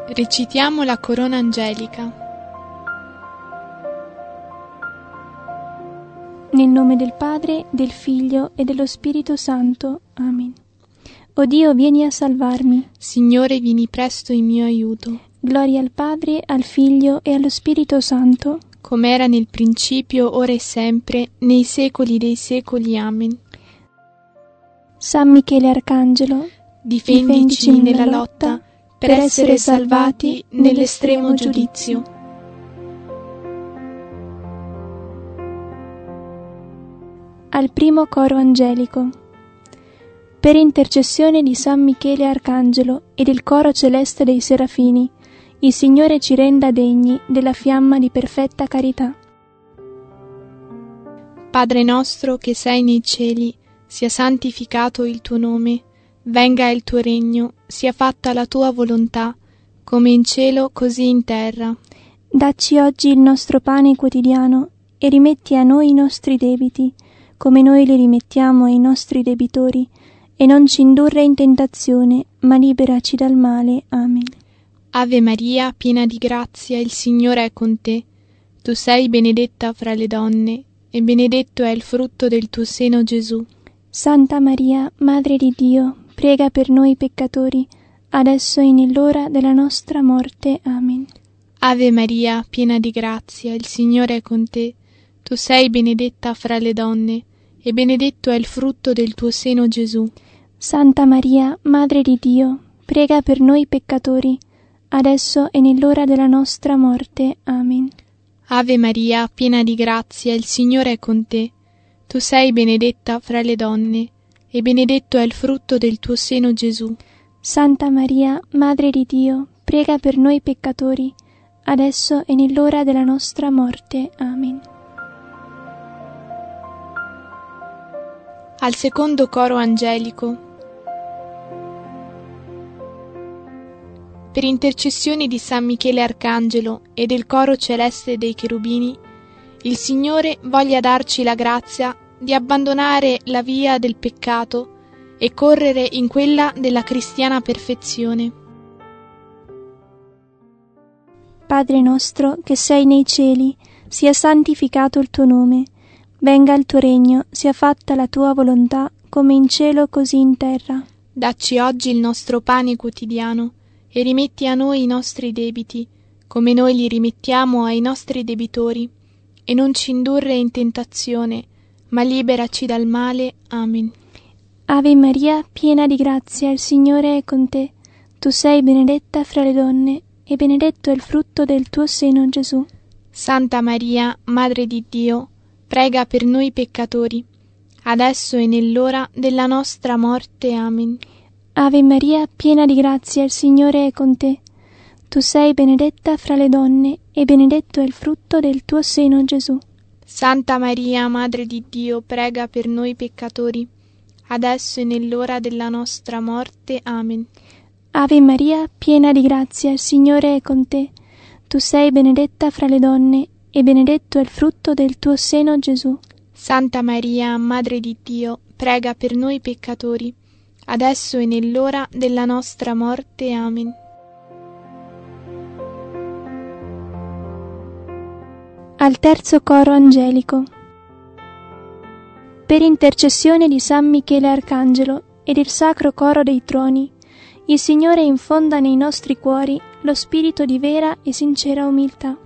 Recitiamo la corona angelica. Nel nome del Padre, del Figlio e dello Spirito Santo. Amen. O Dio, vieni a salvarmi. Signore, vieni presto in mio aiuto. Gloria al Padre, al Figlio e allo Spirito Santo. Come era nel principio, ora e sempre, nei secoli dei secoli. Amen. San Michele Arcangelo, difendici nella lotta per essere salvati nell'estremo giudizio. Al primo coro angelico. Per intercessione di San Michele Arcangelo e del coro celeste dei serafini, il Signore ci renda degni della fiamma di perfetta carità. Padre nostro che sei nei cieli, sia santificato il tuo nome, venga il tuo regno, sia fatta la tua volontà, come in cielo così in terra. Dacci oggi il nostro pane quotidiano e rimetti a noi i nostri debiti, come noi li rimettiamo ai nostri debitori, e non ci indurre in tentazione, ma liberaci dal male. Amen. Ave Maria, piena di grazia, il Signore è con te. Tu sei benedetta fra le donne, e benedetto è il frutto del tuo seno, Gesù. Santa Maria, Madre di Dio, prega per noi peccatori, adesso e nell'ora della nostra morte. Amen. Ave Maria, piena di grazia, il Signore è con te. Tu sei benedetta fra le donne, e benedetto è il frutto del tuo seno, Gesù. Santa Maria, Madre di Dio, prega per noi peccatori, adesso e nell'ora della nostra morte. Amen. Ave Maria, piena di grazia, il Signore è con te. Tu sei benedetta fra le donne, e benedetto è il frutto del tuo seno, Gesù. Santa Maria, Madre di Dio, prega per noi peccatori, adesso e nell'ora della nostra morte. Amen. Al secondo coro angelico. Per intercessione di San Michele Arcangelo e del coro celeste dei cherubini, il Signore voglia darci la grazia di abbandonare la via del peccato e correre in quella della cristiana perfezione. Padre nostro che sei nei cieli, sia santificato il tuo nome. Venga il tuo regno, sia fatta la tua volontà, come in cielo così in terra. Dacci oggi il nostro pane quotidiano e rimetti a noi i nostri debiti, come noi li rimettiamo ai nostri debitori, e non ci indurre in tentazione, ma liberaci dal male. Amen. Ave Maria, piena di grazia, il Signore è con te. Tu sei benedetta fra le donne, e benedetto è il frutto del tuo seno, Gesù. Santa Maria, Madre di Dio, prega per noi peccatori, adesso e nell'ora della nostra morte. Amen. Ave Maria, piena di grazia, il Signore è con te. Tu sei benedetta fra le donne, e benedetto è il frutto del tuo seno, Gesù. Santa Maria, Madre di Dio, prega per noi peccatori, adesso e nell'ora della nostra morte. Amen. Ave Maria, piena di grazia, il Signore è con te. Tu sei benedetta fra le donne, e benedetto è il frutto del tuo seno, Gesù. Santa Maria, Madre di Dio, prega per noi peccatori, adesso e nell'ora della nostra morte. Amen. Al terzo coro angelico. Per intercessione di San Michele Arcangelo e del sacro coro dei troni, il Signore infonda nei nostri cuori lo spirito di vera e sincera umiltà.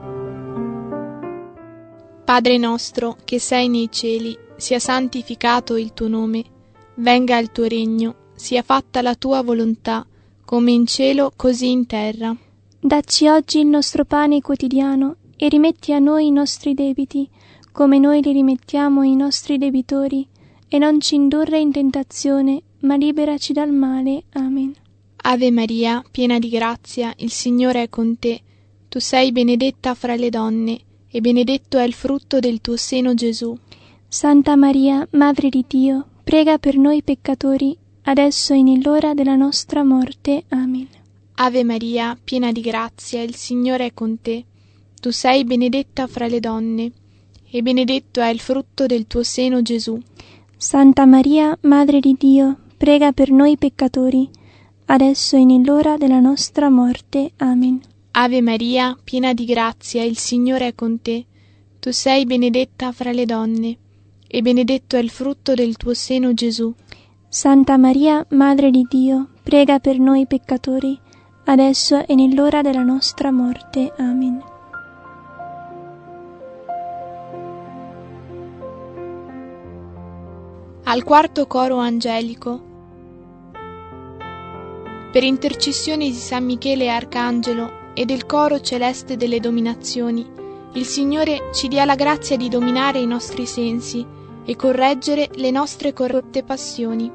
Padre nostro che sei nei cieli, sia santificato il tuo nome, venga il tuo regno, sia fatta la tua volontà, come in cielo così in terra. Dacci oggi il nostro pane quotidiano e rimetti a noi i nostri debiti, come noi li rimettiamo ai nostri debitori, e non ci indurre in tentazione, ma liberaci dal male. Amen. Ave Maria, piena di grazia, il Signore è con te. Tu sei benedetta fra le donne, e benedetto è il frutto del tuo seno, Gesù. Santa Maria, Madre di Dio, prega per noi peccatori, adesso e nell'ora della nostra morte. Amen. Ave Maria, piena di grazia, il Signore è con te. Tu sei benedetta fra le donne, e benedetto è il frutto del tuo seno, Gesù. Santa Maria, Madre di Dio, prega per noi peccatori, adesso e nell'ora della nostra morte. Amen. Ave Maria, piena di grazia, il Signore è con te. Tu sei benedetta fra le donne, e benedetto è il frutto del tuo seno, Gesù. Santa Maria, Madre di Dio, prega per noi peccatori, adesso e nell'ora della nostra morte. Amen. Al quarto coro angelico. Per intercessione di San Michele Arcangelo e del coro celeste delle dominazioni, il Signore ci dia la grazia di dominare i nostri sensi e correggere le nostre corrotte passioni.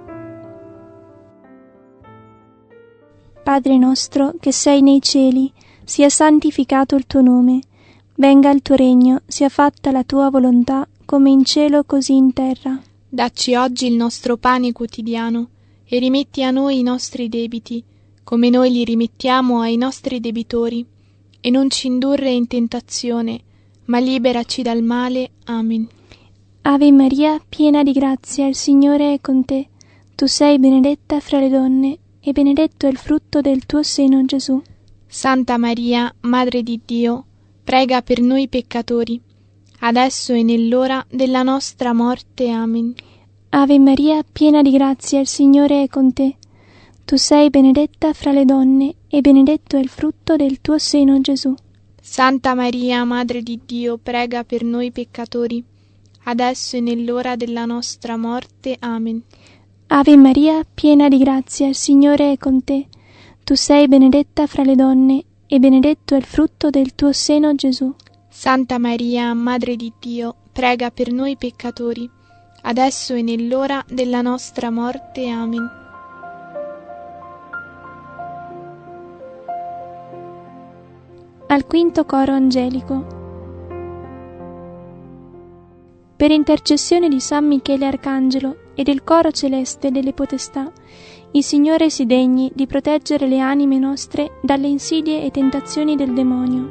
Padre nostro che sei nei cieli, sia santificato il tuo nome, venga il tuo regno, sia fatta la tua volontà, come in cielo così in terra. Dacci oggi il nostro pane quotidiano e rimetti a noi i nostri debiti, come noi li rimettiamo ai nostri debitori, e non ci indurre in tentazione, ma liberaci dal male. Amen. Ave Maria, piena di grazia, il Signore è con te. Tu sei benedetta fra le donne, e benedetto è il frutto del tuo seno, Gesù. Santa Maria, Madre di Dio, prega per noi peccatori, adesso e nell'ora della nostra morte. Amen. Ave Maria, piena di grazia, il Signore è con te. Tu sei benedetta fra le donne, e benedetto è il frutto del tuo seno, Gesù. Santa Maria, Madre di Dio, prega per noi peccatori, adesso e nell'ora della nostra morte. Amen. Ave Maria, piena di grazia, il Signore è con te. Tu sei benedetta fra le donne, e benedetto è il frutto del tuo seno, Gesù. Santa Maria, Madre di Dio, prega per noi peccatori, adesso e nell'ora della nostra morte. Amen. Al quinto coro angelico. Per intercessione di San Michele Arcangelo e del coro celeste delle potestà, il Signore si degni di proteggere le anime nostre dalle insidie e tentazioni del demonio.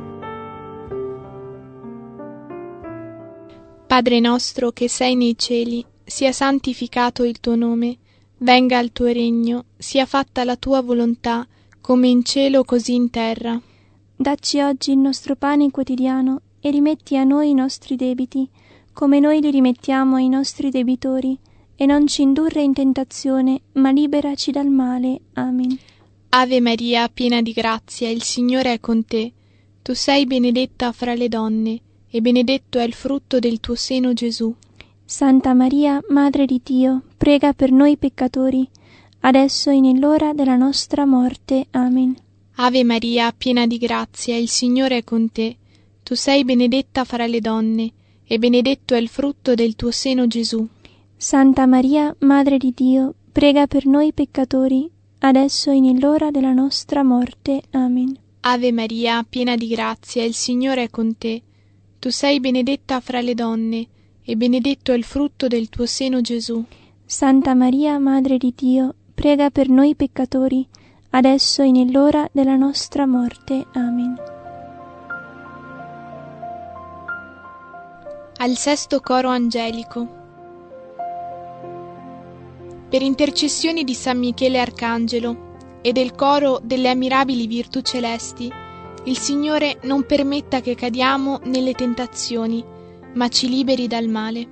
Padre nostro che sei nei cieli, sia santificato il tuo nome, venga il tuo regno, sia fatta la tua volontà, come in cielo così in terra. Dacci oggi il nostro pane quotidiano e rimetti a noi i nostri debiti, come noi li rimettiamo ai nostri debitori, e non ci indurre in tentazione, ma liberaci dal male. Amen. Ave Maria, piena di grazia, il Signore è con te. Tu sei benedetta fra le donne, e benedetto è il frutto del tuo seno, Gesù. Santa Maria, Madre di Dio, prega per noi peccatori, adesso e nell'ora della nostra morte. Amen. Ave Maria, piena di grazia, il Signore è con te. Tu sei benedetta fra le donne, e benedetto è il frutto del tuo seno, Gesù. Santa Maria, Madre di Dio, prega per noi peccatori, adesso e nell'ora della nostra morte. Amen. Ave Maria, piena di grazia, il Signore è con te. Tu sei benedetta fra le donne, e benedetto è il frutto del tuo seno, Gesù. Santa Maria, Madre di Dio, prega per noi peccatori, adesso e nell'ora della nostra morte. Amen. Al sesto coro angelico. Per intercessioni di San Michele Arcangelo e del coro delle ammirabili virtù celesti, il Signore non permetta che cadiamo nelle tentazioni, ma ci liberi dal male.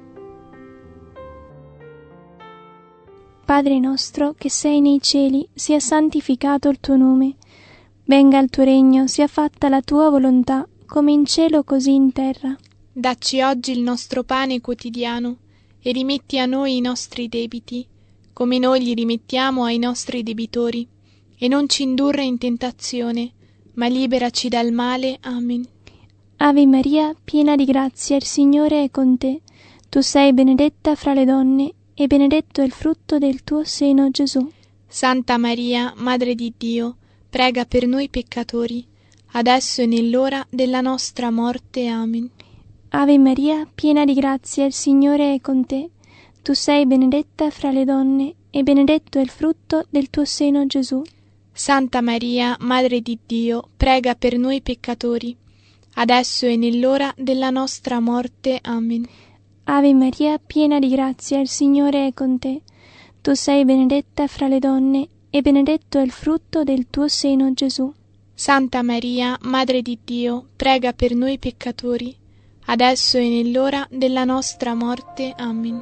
Padre nostro che sei nei cieli, sia santificato il tuo nome. Venga il tuo regno, sia fatta la tua volontà, come in cielo così in terra. Dacci oggi il nostro pane quotidiano e rimetti a noi i nostri debiti, come noi li rimettiamo ai nostri debitori, e non ci indurre in tentazione, ma liberaci dal male. Amen. Ave Maria, piena di grazia, il Signore è con te. Tu sei benedetta fra le donne, e benedetto è il frutto del tuo seno, Gesù. Santa Maria, Madre di Dio, prega per noi peccatori, adesso e nell'ora della nostra morte. Amen. Ave Maria, piena di grazia, il Signore è con te. Tu sei benedetta fra le donne, e benedetto è il frutto del tuo seno, Gesù. Santa Maria, Madre di Dio, prega per noi peccatori, adesso e nell'ora della nostra morte. Amen. Ave Maria, piena di grazia, il Signore è con te. Tu sei benedetta fra le donne, e benedetto è il frutto del tuo seno, Gesù. Santa Maria, Madre di Dio, prega per noi peccatori, adesso e nell'ora della nostra morte. Amen.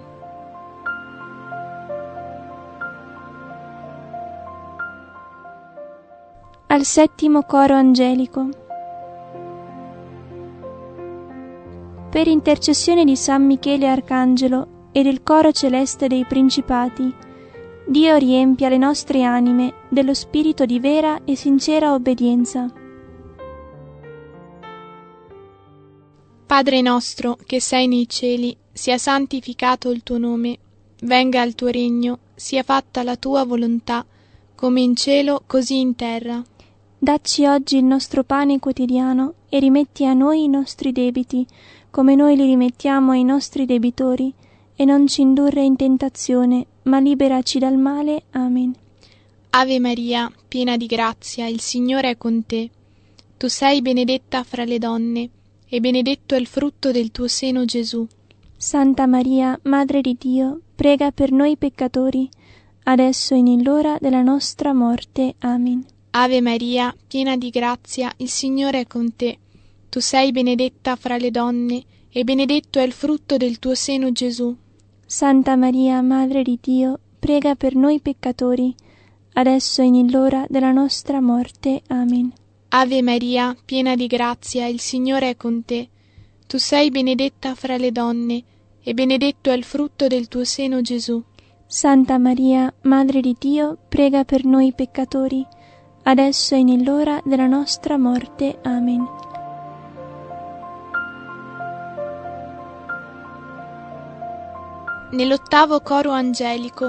Al settimo coro angelico. Per intercessione di San Michele Arcangelo e del coro celeste dei principati, Dio riempia le nostre anime dello spirito di vera e sincera obbedienza. Padre nostro che sei nei cieli, sia santificato il tuo nome, venga il tuo regno, sia fatta la tua volontà, come in cielo così in terra. Dacci oggi il nostro pane quotidiano e rimetti a noi i nostri debiti, come noi li rimettiamo ai nostri debitori, e non ci indurre in tentazione, ma liberaci dal male. Amen. Ave Maria, piena di grazia, il Signore è con te. Tu sei benedetta fra le donne, e benedetto è il frutto del tuo seno, Gesù. Santa Maria, Madre di Dio, prega per noi peccatori, adesso e nell'ora della nostra morte. Amen. Ave Maria, piena di grazia, il Signore è con te. Tu sei benedetta fra le donne, e benedetto è il frutto del tuo seno, Gesù. Santa Maria, Madre di Dio, prega per noi peccatori, adesso e nell'ora della nostra morte. Amen. Ave Maria, piena di grazia, il Signore è con te. Tu sei benedetta fra le donne, e benedetto è il frutto del tuo seno, Gesù. Santa Maria, Madre di Dio, prega per noi peccatori, adesso e nell'ora della nostra morte. Amen. Nell'ottavo coro angelico.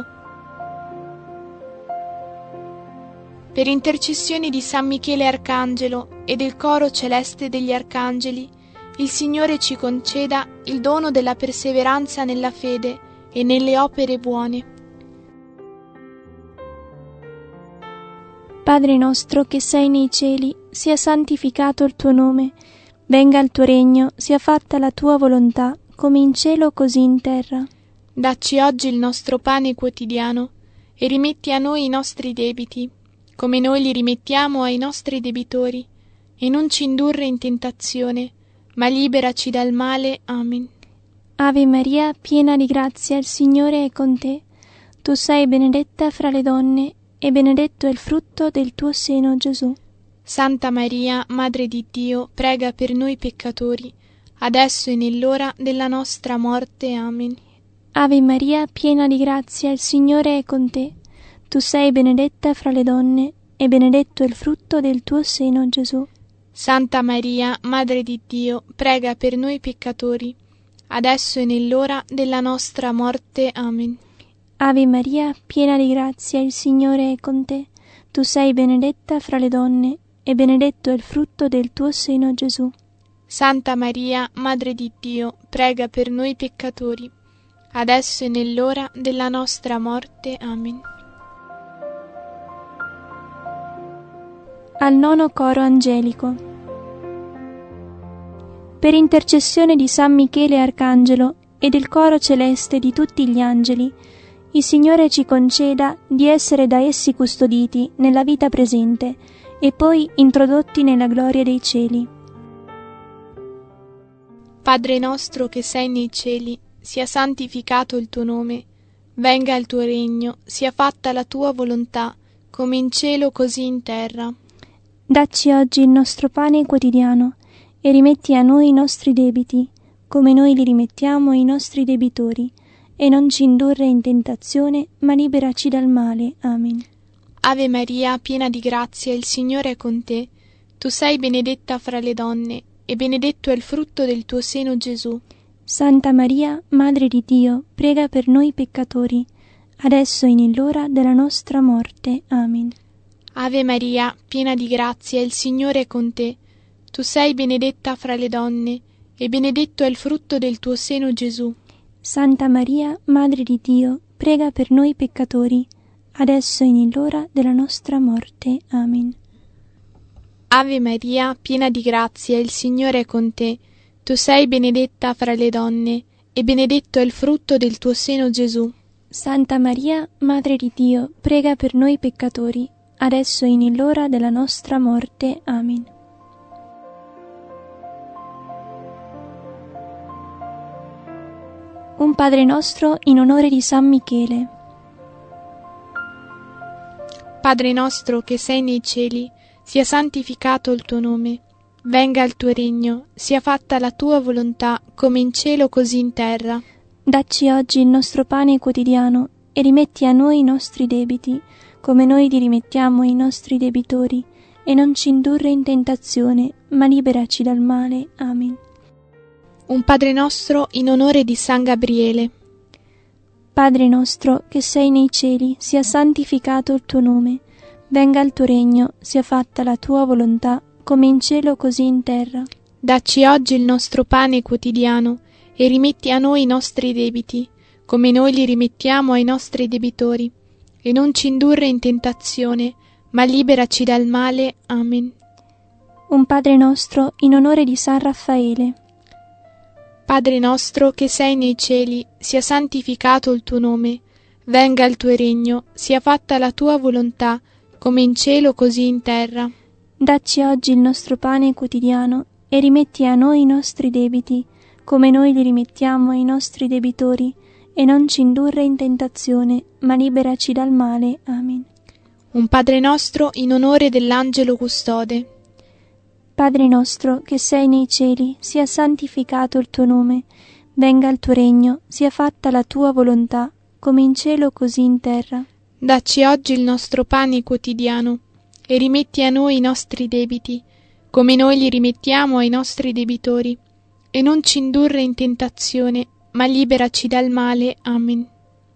Per intercessione di San Michele Arcangelo e del coro celeste degli arcangeli, il Signore ci conceda il dono della perseveranza nella fede e nelle opere buone. Padre nostro che sei nei cieli, sia santificato il tuo nome, venga il tuo regno, sia fatta la tua volontà, come in cielo così in terra. Dacci oggi il nostro pane quotidiano e rimetti a noi i nostri debiti, come noi li rimettiamo ai nostri debitori, e non ci indurre in tentazione, ma liberaci dal male. Amen. Ave Maria, piena di grazia, il Signore è con te. Tu sei benedetta fra le donne, e benedetto è il frutto del tuo seno, Gesù. Santa Maria, Madre di Dio, prega per noi peccatori, adesso e nell'ora della nostra morte. Amen. Ave Maria, piena di grazia, il Signore è con te. Tu sei benedetta fra le donne, e benedetto è il frutto del tuo seno, Gesù. Santa Maria, Madre di Dio, prega per noi peccatori, adesso e nell'ora della nostra morte. Amen. Ave Maria, piena di grazia, il Signore è con te. Tu sei benedetta fra le donne, e benedetto è il frutto del tuo seno, Gesù. Santa Maria, Madre di Dio, prega per noi peccatori, adesso e nell'ora della nostra morte. Amen. Al nono coro angelico. Per intercessione di San Michele Arcangelo e del coro celeste di tutti gli angeli, il Signore ci conceda di essere da essi custoditi nella vita presente e poi introdotti nella gloria dei cieli. Padre nostro che sei nei cieli, sia santificato il tuo nome, venga il tuo regno, sia fatta la tua volontà, come in cielo così in terra. Dacci oggi il nostro pane quotidiano e rimetti a noi i nostri debiti, come noi li rimettiamo ai nostri debitori, e non ci indurre in tentazione, ma liberaci dal male. Amen. Ave Maria, piena di grazia, il Signore è con te. Tu sei benedetta fra le donne, e benedetto è il frutto del tuo seno, Gesù. Santa Maria, Madre di Dio, prega per noi peccatori, adesso e nell'ora della nostra morte. Amen. Ave Maria, piena di grazia, il Signore è con te. Tu sei benedetta fra le donne, e benedetto è il frutto del tuo seno, Gesù. Santa Maria, Madre di Dio, prega per noi peccatori, adesso e nell'ora della nostra morte. Amen. Ave Maria, piena di grazia, il Signore è con te. Tu sei benedetta fra le donne, e benedetto è il frutto del tuo seno, Gesù. Santa Maria, Madre di Dio, prega per noi peccatori, adesso e nell'ora della nostra morte. Amen. Un Padre nostro in onore di San Michele. Padre nostro che sei nei cieli, sia santificato il tuo nome. Venga il tuo regno, sia fatta la tua volontà, come in cielo così in terra. Dacci oggi il nostro pane quotidiano e rimetti a noi i nostri debiti, come noi li rimettiamo ai nostri debitori, e non ci indurre in tentazione, ma liberaci dal male. Amen. Un Padre nostro in onore di San Gabriele. Padre nostro che sei nei cieli, sia santificato il tuo nome. Venga il tuo regno, sia fatta la tua volontà, come in cielo così in terra. Dacci oggi il nostro pane quotidiano e rimetti a noi i nostri debiti, come noi li rimettiamo ai nostri debitori, e non ci indurre in tentazione, ma liberaci dal male. Amen. Un Padre nostro in onore di San Raffaele. Padre nostro che sei nei cieli, sia santificato il tuo nome, venga il tuo regno, sia fatta la tua volontà, come in cielo così in terra. Dacci oggi il nostro pane quotidiano e rimetti a noi i nostri debiti, come noi li rimettiamo ai nostri debitori, e non ci indurre in tentazione, ma liberaci dal male. Amen. Un Padre nostro in onore dell'angelo custode. Padre nostro che sei nei cieli, sia santificato il tuo nome, venga il tuo regno, sia fatta la tua volontà, come in cielo così in terra. Dacci oggi il nostro pane quotidiano e rimetti a noi i nostri debiti, come noi li rimettiamo ai nostri debitori, e non ci indurre in tentazione, ma liberaci dal male. Amen.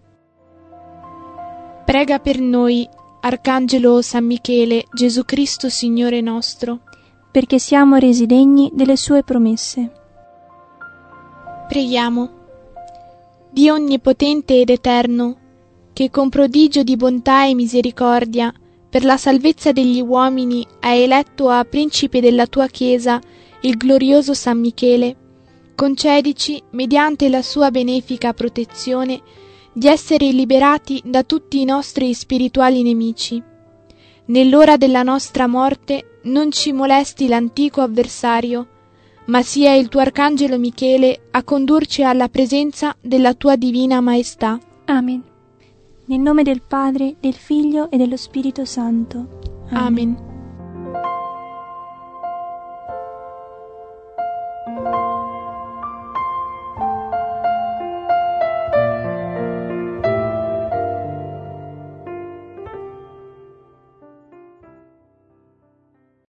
Prega per noi, Arcangelo San Michele, Gesù Cristo Signore nostro, perché siamo resi degni delle sue promesse. Preghiamo. Dio onnipotente ed eterno, che con prodigio di bontà e misericordia, per la salvezza degli uomini, hai eletto a principe della tua Chiesa il glorioso San Michele, concedici, mediante la sua benefica protezione, di essere liberati da tutti i nostri spirituali nemici. Nell'ora della nostra morte non ci molesti l'antico avversario, ma sia il tuo Arcangelo Michele a condurci alla presenza della tua Divina Maestà. Amen. Nel nome del Padre, del Figlio e dello Spirito Santo. Amen.